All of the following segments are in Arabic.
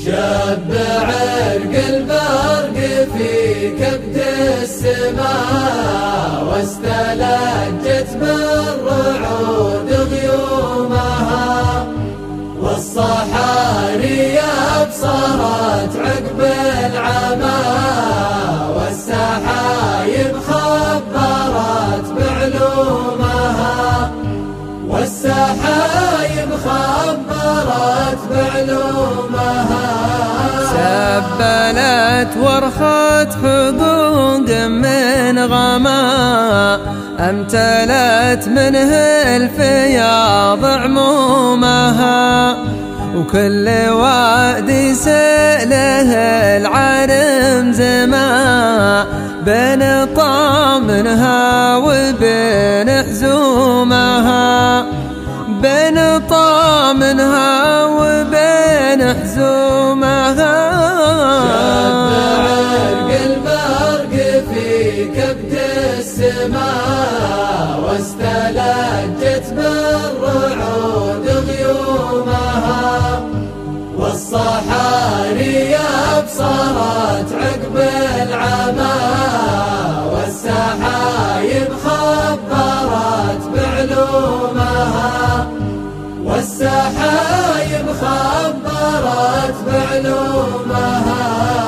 شب عرق البرق في كبد السماء، واستلجت بالرعود غيومها، والصحاري أبصرت عقب العمى، والسحايب خبرت بعلومها، والسحايب خبرت بعلومها. سبلت ورخت حقوق من غما، امتلت منه الفياض عمومها، وكل وادي سأله العرم زما، بين طامنها وبين حزومها، بين طامنها وبين حزومها. شب عرق البرق في كبد السماء، واستلجت بالرعود غيومها، والصحاري أبصرت عقب العمى، والسحايب خبرت بعلومها، والسحايب خبرت بعلومها.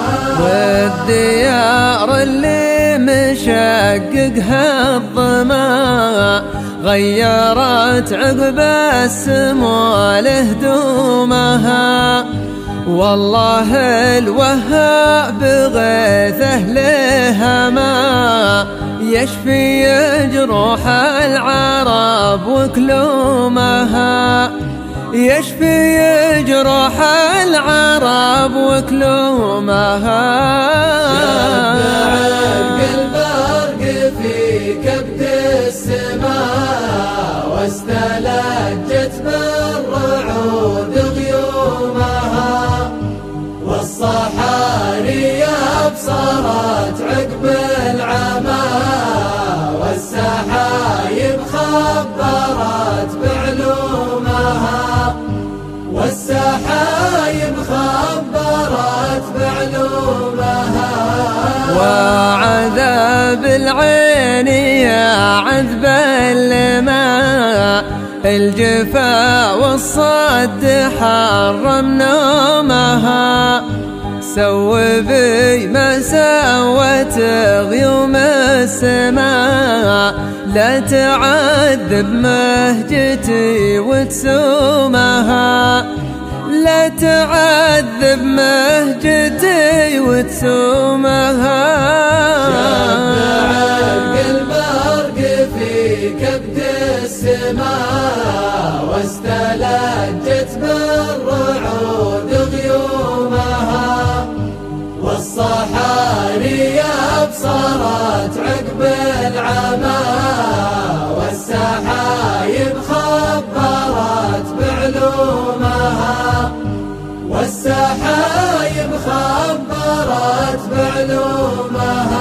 والديار اللي مشققها الظما، غيرت عقب السمو لهدومها، والله الوهاب غيثه لهما، يشفي جروح العرب وكلومها، يشفي جروح العرب وكلومها. شب عرق البرق في كبد السماء، واستلجت بالرعود غيومها، والصحاري أبصرت عقب العمى، والسحايب خبرت بعلومها، والسحايب خبرت بعلومها. وعذاب العين يا عذب الماء، الجفا والصد حرم نومها، سوي ما سوت غيوم السماء، لا تعذب مهجتي وتسومها، لا تعذب مهجتي وتسومها. شب عرق البرق في كبد السماء، واستلجت بالرعود غيومها، والصحاري أبصرت عقب العمى، والسحايب خبرت بعلومها، والسحايب خبرت بعلومها.